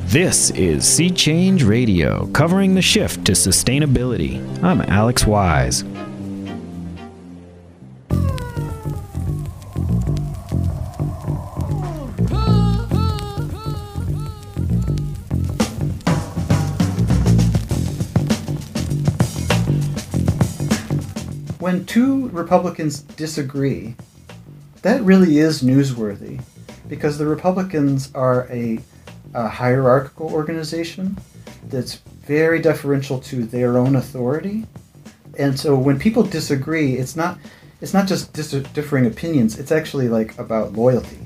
This is Sea Change Radio, covering the shift to sustainability. I'm Alex Wise. When two Republicans disagree, that really is newsworthy, because the Republicans are a hierarchical organization that's very deferential to their own authority. And so when people disagree, it's not just differing opinions, it's actually like about loyalty.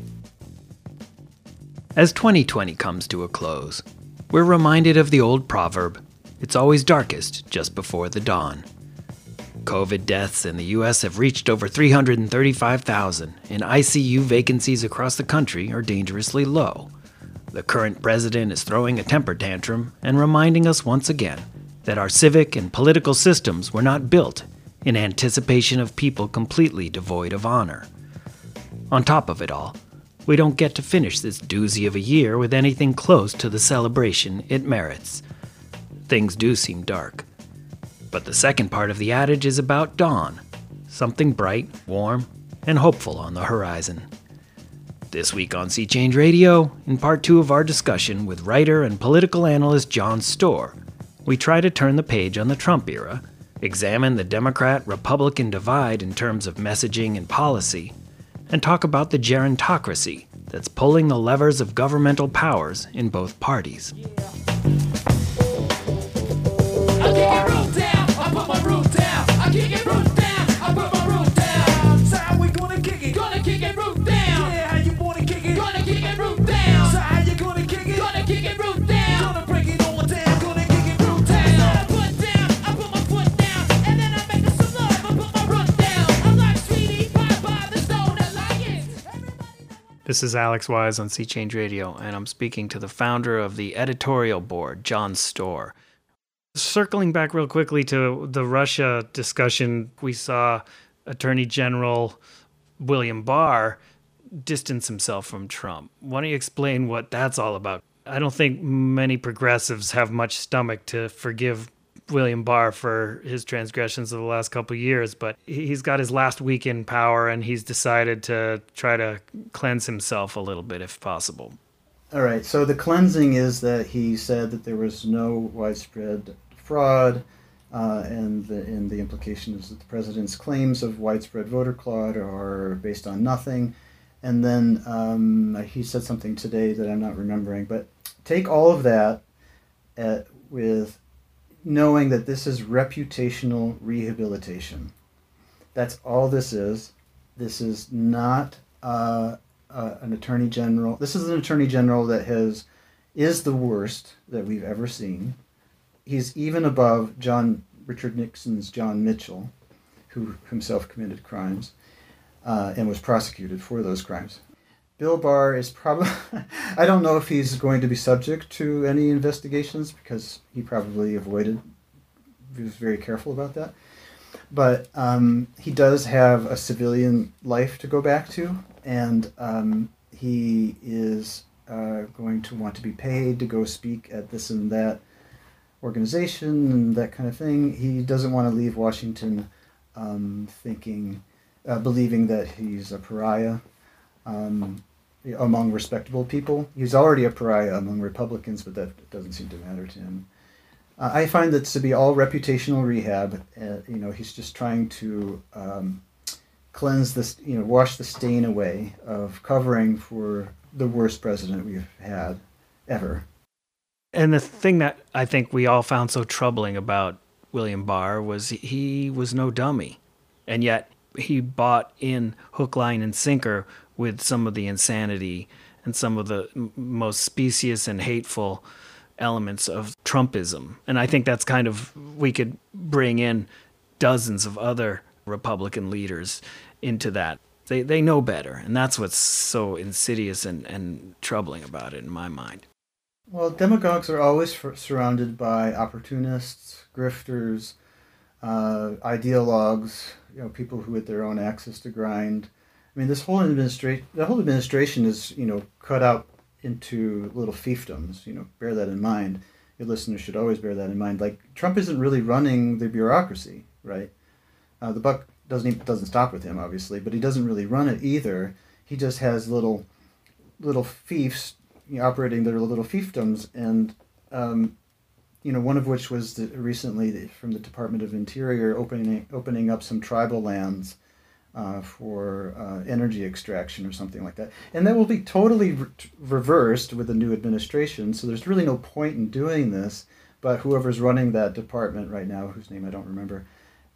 As 2020 comes to a close, we're reminded of the old proverb, it's always darkest just before the dawn. COVID deaths in the U.S. have reached over 335,000, and ICU vacancies across the country are dangerously low. The current president is throwing a temper tantrum and reminding us once again that our civic and political systems were not built in anticipation of people completely devoid of honor. On top of it all, we don't get to finish this doozy of a year with anything close to the celebration it merits. Things do seem dark. But the second part of the adage is about dawn, something bright, warm, and hopeful on the horizon. This week on Sea Change Radio, in part 2 of our discussion with writer and political analyst Jon Stowre, we try to turn the page on the Trump era, examine the Democrat-Republican divide in terms of messaging and policy, and talk about the gerontocracy that's pulling the levers of governmental powers in both parties. This is Alex Wise on Sea Change Radio, and I'm speaking to the founder of the editorial board, Jon Stowre. Circling back real quickly to the Russia discussion, we saw Attorney General William Barr distance himself from Trump. Why don't you explain what that's all about? I don't think many progressives have much stomach to forgive William Barr for his transgressions of the last couple of years, but he's got his last week in power and he's decided to try to cleanse himself a little bit if possible. All right, so the cleansing is that he said that there was no widespread fraud, and the implication is that the president's claims of widespread voter fraud are based on nothing. And then he said something today that I'm not remembering, but take all of that with knowing that this is reputational rehabilitation. That's all this is. This is not an attorney general. This is an attorney general that is the worst that we've ever seen. He's even above Richard Nixon's John Mitchell, who himself committed crimes and was prosecuted for those crimes. Bill Barr is probably, I don't know if he's going to be subject to any investigations because he probably avoided, he was very careful about that. But he does have a civilian life to go back to, and he is going to want to be paid to go speak at this and that organization and that kind of thing. He doesn't want to leave Washington believing that he's a pariah among respectable people. He's already a pariah among Republicans, but that doesn't seem to matter to him. I find that to be all reputational rehab. He's just trying to cleanse this, wash the stain away of covering for the worst president we've had ever. And the thing that I think we all found so troubling about William Barr was he was no dummy. And yet he bought in hook, line, and sinker with some of the insanity and some of the most specious and hateful elements of Trumpism. And I think that's kind of, we could bring in dozens of other Republican leaders into that. They know better, and that's what's so insidious and troubling about it in my mind. Well, demagogues are always surrounded by opportunists, grifters, ideologues, people who with their own axes to grind. I mean, the whole administration is, cut out into little fiefdoms. Bear that in mind. Your listeners should always bear that in mind. Like, Trump isn't really running the bureaucracy, right? The buck doesn't stop with him, obviously, but he doesn't really run it either. He just has little fiefs operating their little fiefdoms, and one of which was recently from the Department of Interior opening up some tribal lands for energy extraction or something like that. And that will be totally reversed with the new administration, so there's really no point in doing this, but whoever's running that department right now, whose name I don't remember,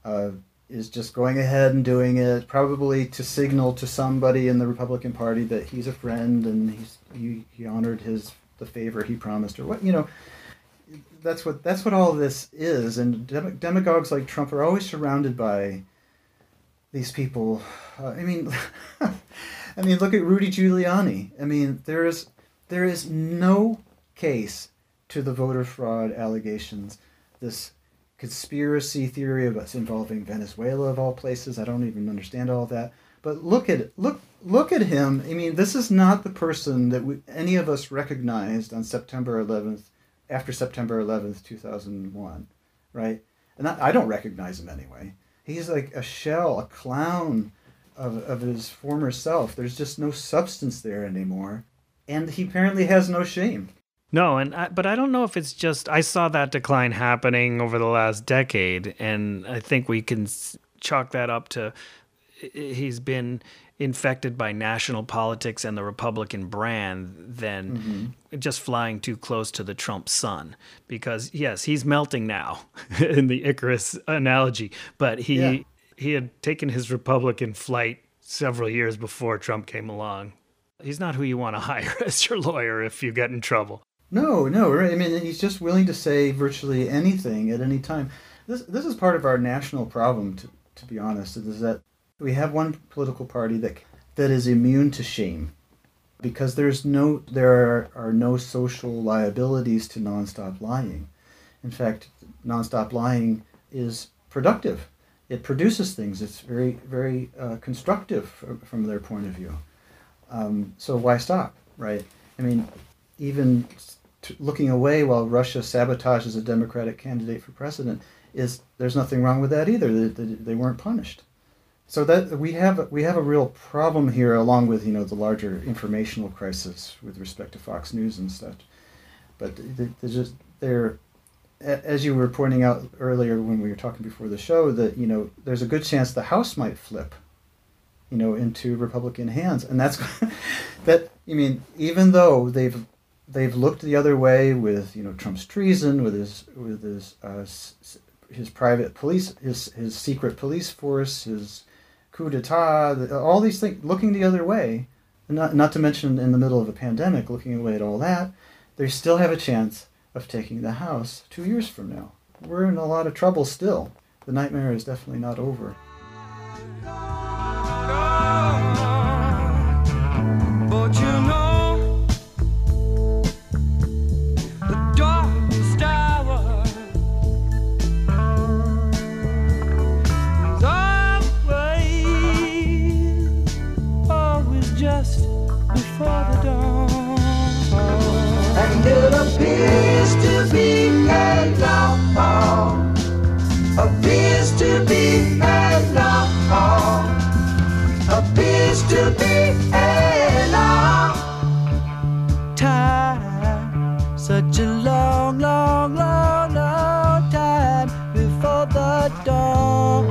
is just going ahead and doing it, probably to signal to somebody in the Republican Party that he's a friend and he honored the favor he promised, or what. That's what all of this is. And demagogues like Trump are always surrounded by these people. I mean, look at Rudy Giuliani. I mean, there is no case to the voter fraud allegations. This conspiracy theory of us involving Venezuela of all places. I don't even understand all of that. But look at him. I mean, this is not the person that any of us recognized on September 11th, after September 11th, 2001, right? And I don't recognize him anyway. He's like a shell, a clown of his former self. There's just no substance there anymore. And he apparently has no shame. No, but I don't know if it's just, I saw that decline happening over the last decade, and I think we can chalk that up to he's been infected by national politics and the Republican brand than just flying too close to the Trump sun. Because, yes, he's melting now in the Icarus analogy, but he had taken his Republican flight several years before Trump came along. He's not who you want to hire as your lawyer if you get in trouble. No, right? I mean, he's just willing to say virtually anything at any time. This is part of our national problem, to be honest, is that we have one political party that is immune to shame, because there are no social liabilities to nonstop lying. In fact, nonstop lying is productive. It produces things. It's very, very constructive from their point of view. So why stop, right? I mean, even looking away while Russia sabotages a Democratic candidate for president, there's nothing wrong with that either. They weren't punished. So that we have a real problem here, along with the larger informational crisis with respect to Fox News and such. But they're as you were pointing out earlier when we were talking before the show, that there's a good chance the House might flip into Republican hands, and that's that. I mean, even though they've looked the other way with Trump's treason, with his private police, his secret police force, his coup d'etat, all these things, looking the other way, and not to mention in the middle of a pandemic, looking away at all that, they still have a chance of taking the House 2 years from now. We're in a lot of trouble still. The nightmare is definitely not over. But the darkest hour is always just before the dawn. And it appears to be appears to be appears to be time, such a long time before the dawn.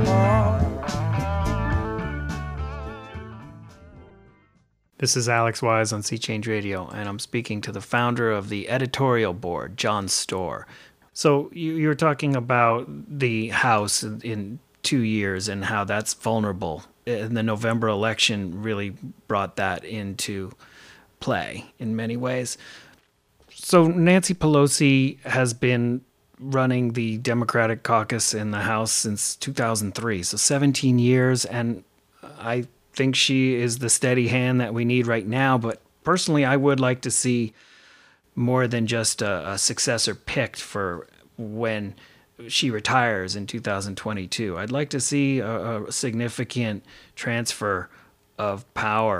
This is Alex Wise on Sea Change Radio, and I'm speaking to the founder of the editorial board, Jon Storr. So you were talking about the House in 2 years and how that's vulnerable. And the November election really brought that into play in many ways. So Nancy Pelosi has been running the Democratic caucus in the House since 2003, so 17 years, and I think she is the steady hand that we need right now. But personally, I would like to see more than just a successor picked for when she retires in 2022. I'd like to see a significant transfer of power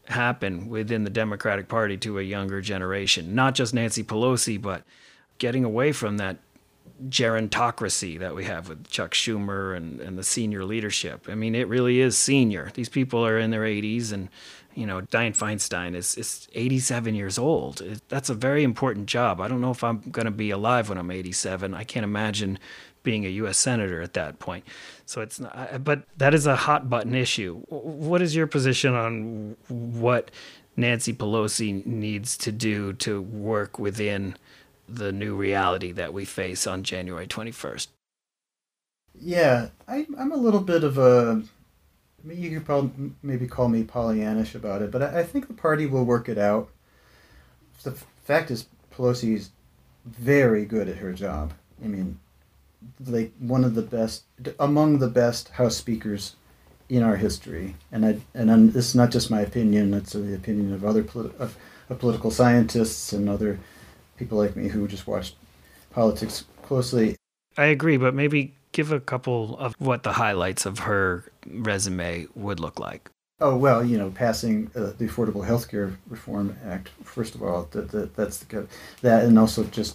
happen within the Democratic Party to a younger generation. Not just Nancy Pelosi, but getting away from that gerontocracy that we have with Chuck Schumer and the senior leadership. I mean, it really is senior. These people are in their 80s, and Dianne Feinstein is 87 years old. That's a very important job. I don't know if I'm going to be alive when I'm 87. I can't imagine being a U.S. senator at that point. So it's not, but that is a hot button issue. What is your position on what Nancy Pelosi needs to do to work within the new reality that we face on January 21st? Yeah, I'm a little bit of a. I mean, you could probably maybe call me Pollyannish about it, but I think the party will work it out. The fact is, Pelosi's very good at her job. I mean, like one of the best, among the best House speakers in our history. This is not just my opinion; it's the opinion of other of political scientists and other people like me who just watch politics closely. I agree, but maybe give a couple of what the highlights of her resume would look like. Oh, well, passing the Affordable Health Care Reform Act, first of all, that's that, and also just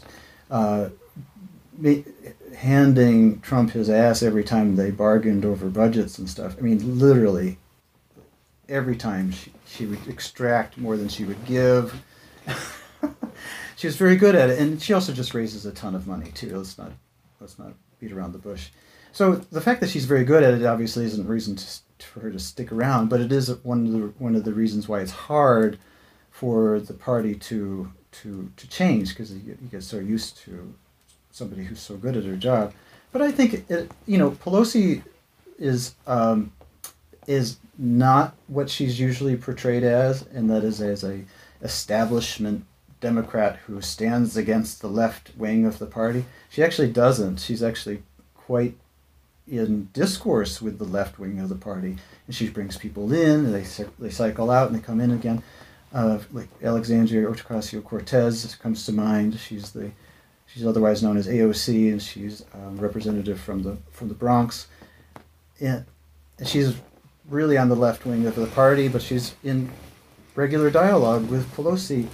handing Trump his ass every time they bargained over budgets and stuff. I mean, literally, every time she would extract more than she would give. She was very good at it, and she also just raises a ton of money too. Let's not beat around the bush. So the fact that she's very good at it obviously isn't a reason for her to stick around, but it is one of the reasons why it's hard for the party to change, because you get so used to somebody who's so good at her job. But I think Pelosi is not what she's usually portrayed as, and that is as a establishment Democrat who stands against the left wing of the party. She actually doesn't. She's actually quite in discourse with the left wing of the party, and she brings people in, and they cycle out, and they come in again. Like Alexandria Ocasio-Cortez comes to mind. She's otherwise known as AOC, and she's representative from the Bronx, and she's really on the left wing of the party, but she's in regular dialogue with Pelosi.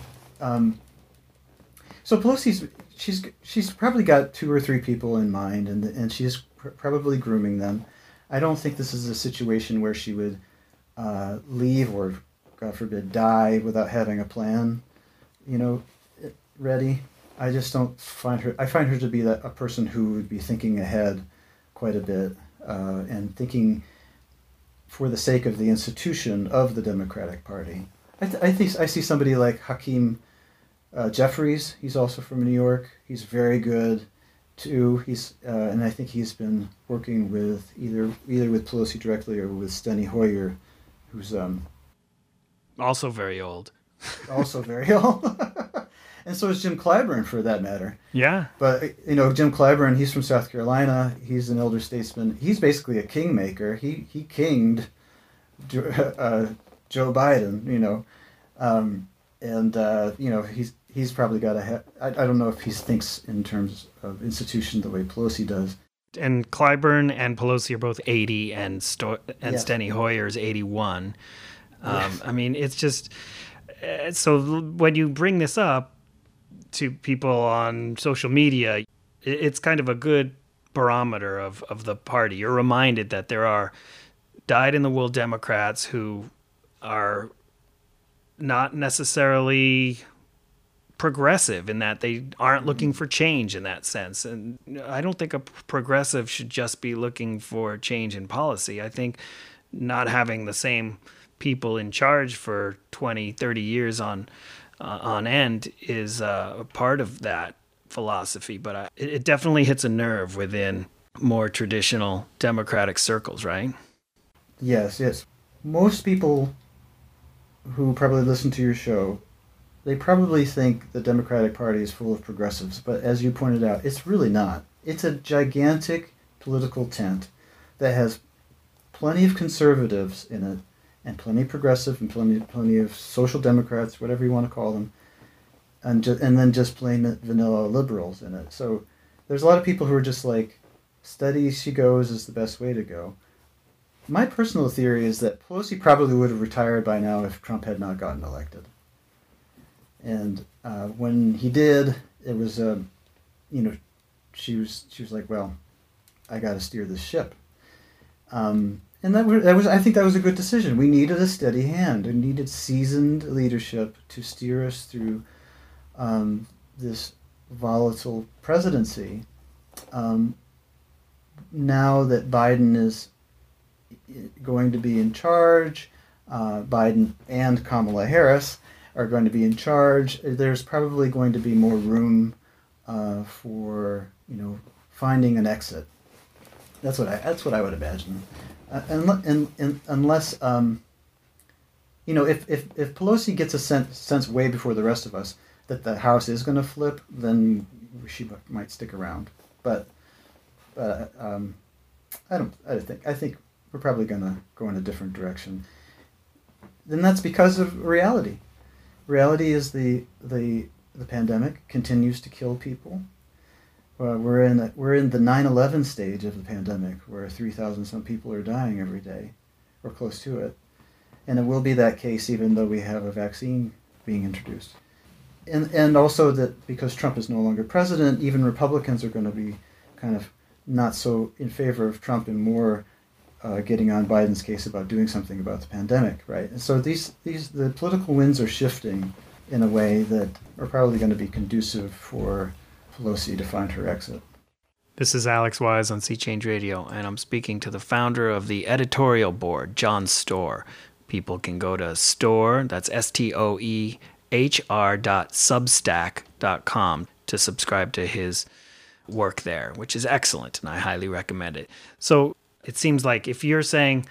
So Pelosi's she's probably got 2 or 3 people in mind, and she's probably grooming them. I don't think this is a situation where she would leave or, God forbid, die without having a plan, ready. I just don't find her. I find her to be a person who would be thinking ahead quite a bit and thinking for the sake of the institution of the Democratic Party. I think I see somebody like Hakeem Jeffries. He's also from New York. He's very good too. And I think he's been working with either with Pelosi directly or with Steny Hoyer, who's also very old. Also very old. And so is Jim Clyburn, for that matter. Yeah. But Jim Clyburn, he's from South Carolina. He's an elder statesman. He's basically a kingmaker. He kinged Joe Biden. He's probably got I don't know if he thinks in terms of institution the way Pelosi does. And Clyburn and Pelosi are both 80, and Yes. Steny Hoyer is 81. I mean, it's just so when you bring this up to people on social media, it's kind of a good barometer of the party. You're reminded that there are dyed-in-the-wool Democrats who are not necessarily progressive in that they aren't looking for change in that sense. And I don't think a progressive should just be looking for change in policy. I think not having the same people in charge for 20, 30 years on end is a part of that philosophy. But it definitely hits a nerve within more traditional Democratic circles, right? Yes. Most people who probably listen to your show, they probably think the Democratic Party is full of progressives, but as you pointed out, it's really not. It's a gigantic political tent that has plenty of conservatives in it, and plenty of progressive, and plenty of social democrats, whatever you want to call them, and then just plain vanilla liberals in it. So there's a lot of people who are just like, steady she goes is the best way to go. My personal theory is that Pelosi probably would have retired by now if Trump had not gotten elected. And when he did, it was, she was like, well, I got to steer this ship. And that was, I think that was a good decision. We needed a steady hand. We needed seasoned leadership to steer us through this volatile presidency. Now that Biden is going to be in charge, Biden and Kamala Harris are going to be in charge, there's probably going to be more room for finding an exit. That's what I would imagine. Unless if Pelosi gets a sense way before the rest of us that the House is going to flip, then she might stick around. But I think we're probably going to go in a different direction. Then that's because of reality. Reality is the pandemic continues to kill people. We're in the 9/11 stage of the pandemic, where 3,000 some people are dying every day, or close to it, and it will be that case even though we have a vaccine being introduced. And also that because Trump is no longer president, even Republicans are going to be kind of not so in favor of Trump and more getting on Biden's case about doing something about the pandemic, right? And so the political winds are shifting in a way that are probably going to be conducive for Pelosi to find her exit. This is Alex Wise on Sea Change Radio, and I'm speaking to the founder of the editorial board, Jon Stoehr. People can go to Stoehr, that's STOEHR.substack.com to subscribe to his work there, which is excellent, and I highly recommend it. So it seems like if you're saying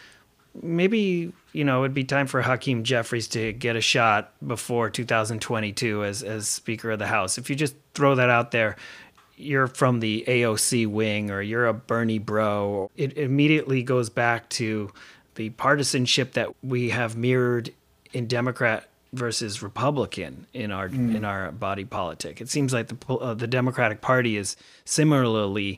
maybe, it'd be time for Hakeem Jeffries to get a shot before 2022 as Speaker of the House. If you just throw that out there, you're from the AOC wing or you're a Bernie bro, it immediately goes back to the partisanship that we have mirrored in Democrat versus Republican in our body politic. It seems like the Democratic Party is similarly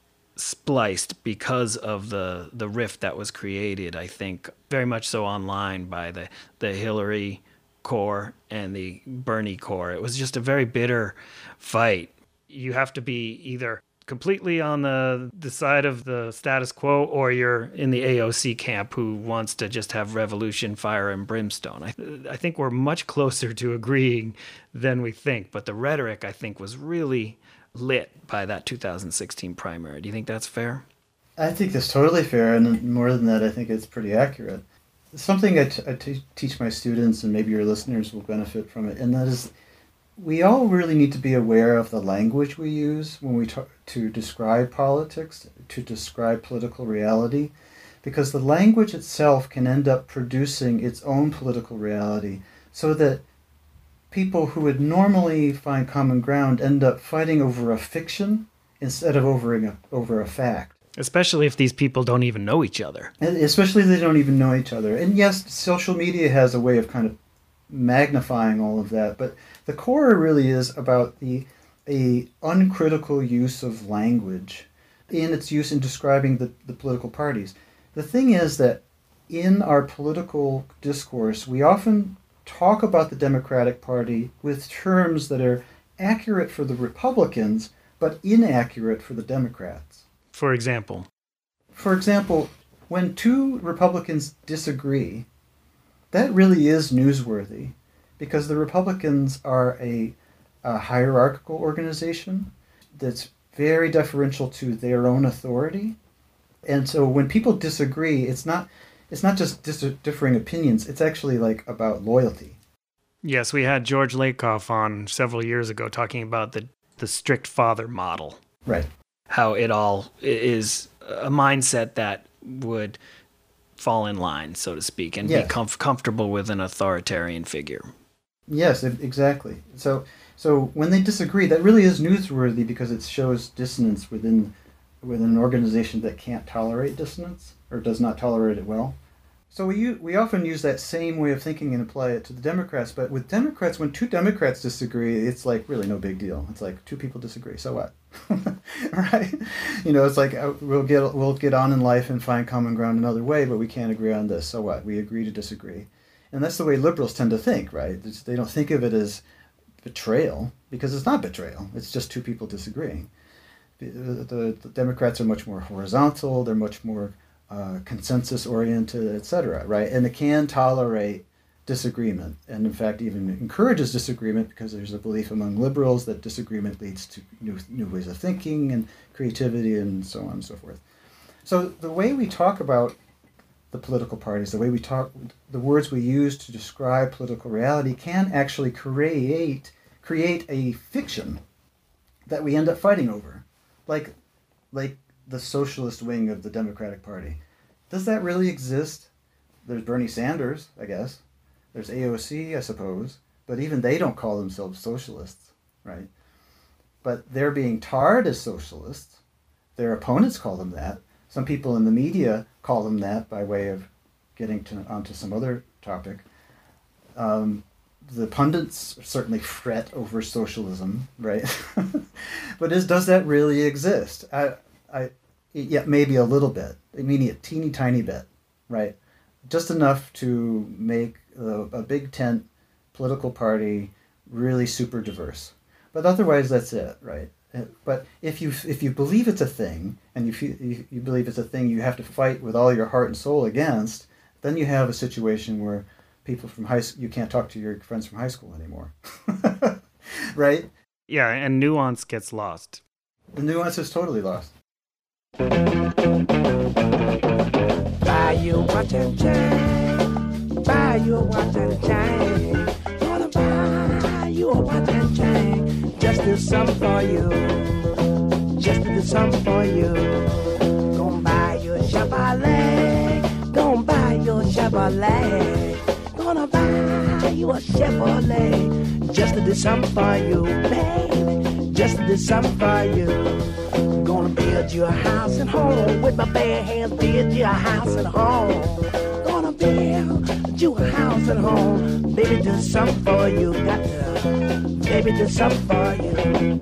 spliced because of the rift that was created, I think, very much so online by the Hillary core and the Bernie core. It was just a very bitter fight. You have to be either completely on the side of the status quo or you're in the AOC camp who wants to just have revolution, fire, and brimstone. I think we're much closer to agreeing than we think, but the rhetoric, I think, was really lit by that 2016 primary. Do you think that's fair? I think that's totally fair, and more than that, I think it's pretty accurate. Something I teach my students, and maybe your listeners will benefit from it, and that is we all really need to be aware of the language we use when we talk to describe politics, to describe political reality, because the language itself can end up producing its own political reality, so that people who would normally find common ground end up fighting over a fiction instead of over a fact. Especially if these people don't even know each other. And especially if they don't even know each other. And yes, social media has a way of kind of magnifying all of that, but the core really is about a uncritical use of language in its use in describing the political parties. The thing is that in our political discourse, we often talk about the Democratic Party with terms that are accurate for the Republicans, but inaccurate for the Democrats. For example, when two Republicans disagree, that really is newsworthy, because the Republicans are a hierarchical organization that's very deferential to their own authority. And so when people disagree, it's not just differing opinions, it's actually like about loyalty. Yes, we had George Lakoff on several years ago talking about the strict father model. Right. How it all is a mindset that would fall in line, so to speak, and be comfortable with an authoritarian figure. Yes, exactly. So when they disagree, that really is newsworthy because it shows dissonance within an organization that can't tolerate dissonance or does not tolerate it well. So we often use that same way of thinking and apply it to the Democrats, but with Democrats, when two Democrats disagree, it's like really no big deal. It's like two people disagree, so what? right? It's like we'll get on in life and find common ground another way, but we can't agree on this. So what? We agree to disagree, and that's the way liberals tend to think, right? They don't think of it as betrayal because it's not betrayal. It's just two people disagreeing. The Democrats are much more horizontal. They're much more consensus oriented, etc. Right, and they can tolerate disagreement, and in fact even encourages disagreement because there's a belief among liberals that disagreement leads to new ways of thinking and creativity and so on and so forth. So the way we talk about the political parties, the words we use to describe political reality can actually create a fiction that we end up fighting over, like the socialist wing of the Democratic Party. Does that really exist? There's Bernie Sanders, I guess. There's AOC, I suppose, but even they don't call themselves socialists, right? But they're being tarred as socialists. Their opponents call them that. Some people in the media call them that by way of getting onto some other topic. The pundits certainly fret over socialism, right? But does that really exist? Yeah, maybe a little bit. I mean, a teeny tiny bit, right? Just enough to make a big tent political party really super diverse. But otherwise, that's it, right? But if you believe it's a thing, and you believe it's a thing you have to fight with all your heart and soul against, then you have a situation where people from high school, you can't talk to your friends from high school anymore, right? Yeah, and nuance gets lost. The nuance is totally lost. Buy you a watch and chain. Buy you a watch and chain. Gonna buy you a watch and chain. Just do something for you. Just do something for you. Gonna buy you a Chevrolet. Gonna buy you a Chevrolet. Gonna buy you a Chevrolet. Just to do something for you, baby. Just to do something for you. Gonna build you a house and home. With my bare hands, build you a house and home. Gonna build you a house and home. Baby, do something for you. Got to, baby, do something for you.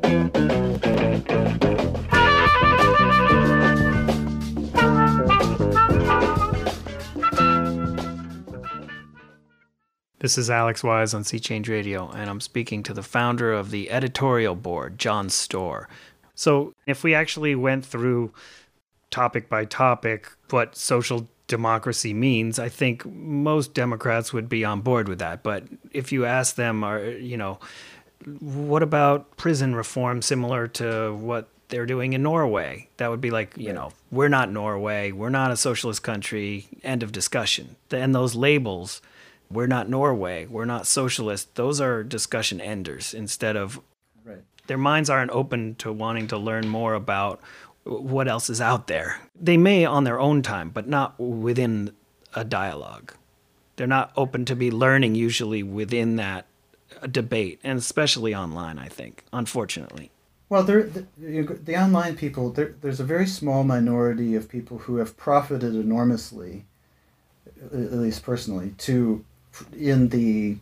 This is Alex Wise on Sea Change Radio, and I'm speaking to the founder of the editorial board, John Storr. So if we actually went through topic by topic what social democracy means, I think most Democrats would be on board with that. But if you ask them, what about prison reform similar to what they're doing in Norway? That would be like, we're not Norway, we're not a socialist country, end of discussion. And those labels, we're not Norway, we're not socialist, those are discussion enders instead of, right. Their minds aren't open to wanting to learn more about what else is out there. They may on their own time, but not within a dialogue. They're not open to be learning usually within that debate, and especially online, I think, unfortunately. Well, the online people, there's a very small minority of people who have profited enormously, at least personally, in the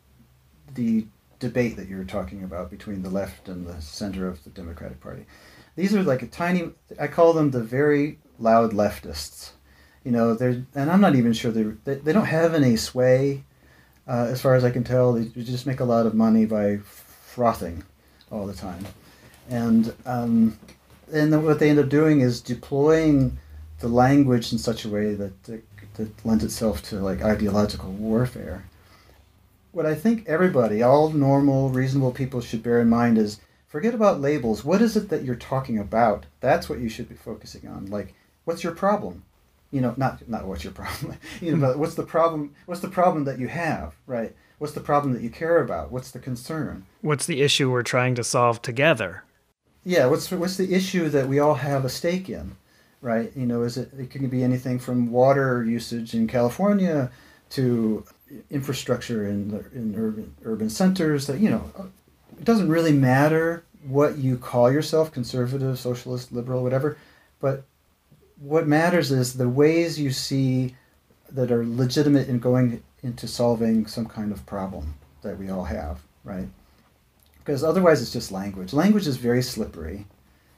debate that you were talking about between the left and the center of the Democratic Party. These are like a tiny, I call them the very loud leftists. And I'm not even sure they don't have any sway, as far as I can tell. They just make a lot of money by frothing all the time. And then what they end up doing is deploying the language in such a way that lends itself to like ideological warfare. What I think everybody, all normal, reasonable people should bear in mind is forget about labels. What is it that you're talking about? That's what you should be focusing on. Like, what's your problem? Not what's your problem. But what's the problem? What's the problem that you have, right? What's the problem that you care about? What's the concern? What's the issue we're trying to solve together? Yeah, what's the issue that we all have a stake in, right? It can be anything from water usage in California to infrastructure in urban centers. That it doesn't really matter what you call yourself, conservative, socialist, liberal, whatever, but what matters is the ways you see that are legitimate in going into solving some kind of problem that we all have, right? Because otherwise it's just language. Language is very slippery,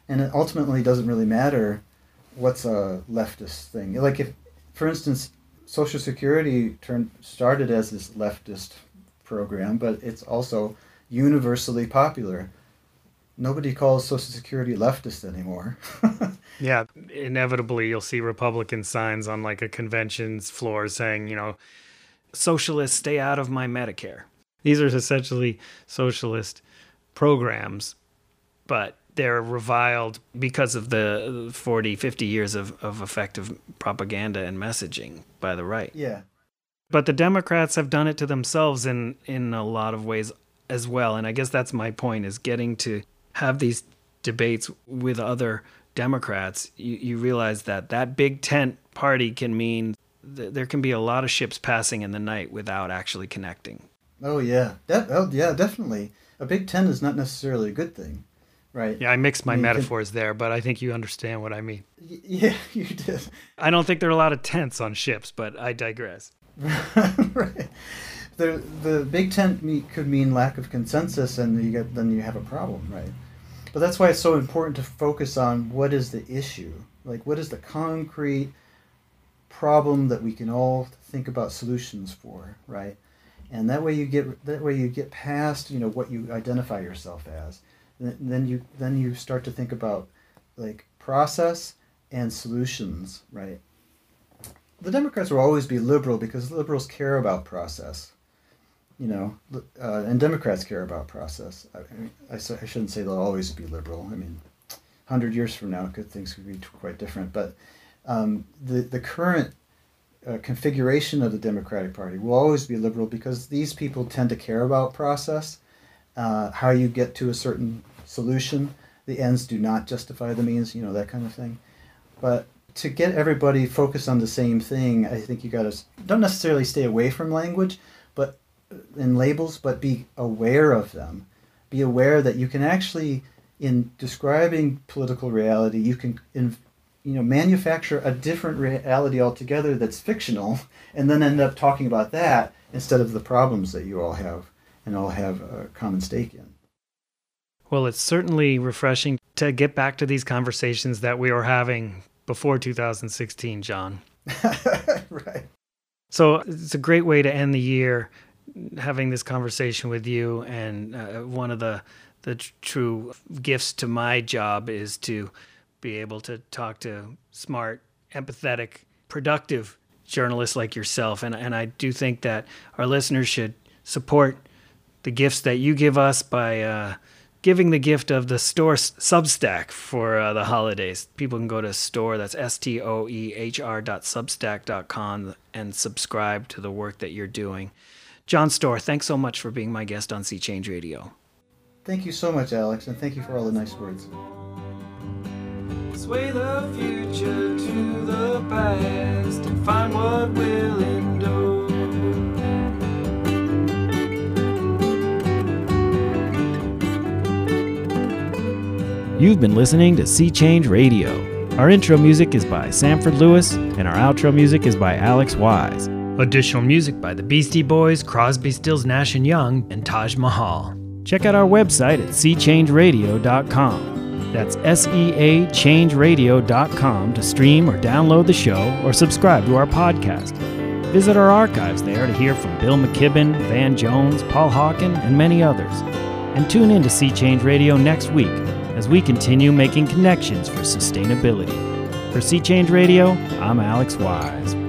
And it ultimately doesn't really matter what's a leftist thing. Like if, for instance, Social Security started as this leftist program, but it's also universally popular. Nobody calls Social Security leftist anymore. Yeah, inevitably you'll see Republican signs on like a convention's floor saying, socialists stay out of my Medicare. These are essentially socialist programs, but they're reviled because of the 40, 50 years of effective propaganda and messaging by the right. Yeah. But the Democrats have done it to themselves in a lot of ways as well. And I guess that's my point, is getting to have these debates with other Democrats. You realize that big tent party can mean there can be a lot of ships passing in the night without actually connecting. Oh, yeah. Yeah, definitely. A big tent is not necessarily a good thing, right? Yeah, I mixed my metaphors there, but I think you understand what I mean. Yeah, you did. I don't think there are a lot of tents on ships, but I digress. Right. The big tent could mean lack of consensus, and then you have a problem, right? But that's why it's so important to focus on what is the issue, like what is the concrete problem that we can all think about solutions for, right? And that way you get past what you identify yourself as. Then you start to think about like process and solutions, right? The Democrats will always be liberal because liberals care about process, and Democrats care about process. I shouldn't say they'll always be liberal. I mean, 100 years from now, things could be quite different. But the current configuration of the Democratic Party will always be liberal because these people tend to care about process, how you get to a certain solution. The ends do not justify the means, that kind of thing. But to get everybody focused on the same thing, I think you got to don't necessarily stay away from language, but in labels, but be aware of them. Be aware that you can actually, in describing political reality, you can manufacture a different reality altogether that's fictional, and then end up talking about that instead of the problems that you all have and all have a common stake in. Well, it's certainly refreshing to get back to these conversations that we were having before 2016, John. Right. So it's a great way to end the year, having this conversation with you. And one of the true gifts to my job is to be able to talk to smart, empathetic, productive journalists like yourself. And I do think that our listeners should support the gifts that you give us by giving the gift of the store Substack for the holidays. People can go to store, that's stoehr.substack.com, and subscribe to the work that you're doing. John Storr, thanks so much for being my guest on Sea Change Radio. Thank you so much, Alex, and thank you for all the nice words. Sway the future to the past and find what will endure. You've been listening to Sea Change Radio. Our intro music is by Sanford Lewis, and our outro music is by Alex Wise. Additional music by the Beastie Boys, Crosby, Stills, Nash & Young, and Taj Mahal. Check out our website at seachangeradio.com. That's SEAchangeradio.com to stream or download the show or subscribe to our podcast. Visit our archives there to hear from Bill McKibben, Van Jones, Paul Hawken, and many others. And tune in to Sea Change Radio next week as we continue making connections for sustainability. For Sea Change Radio, I'm Alex Wise.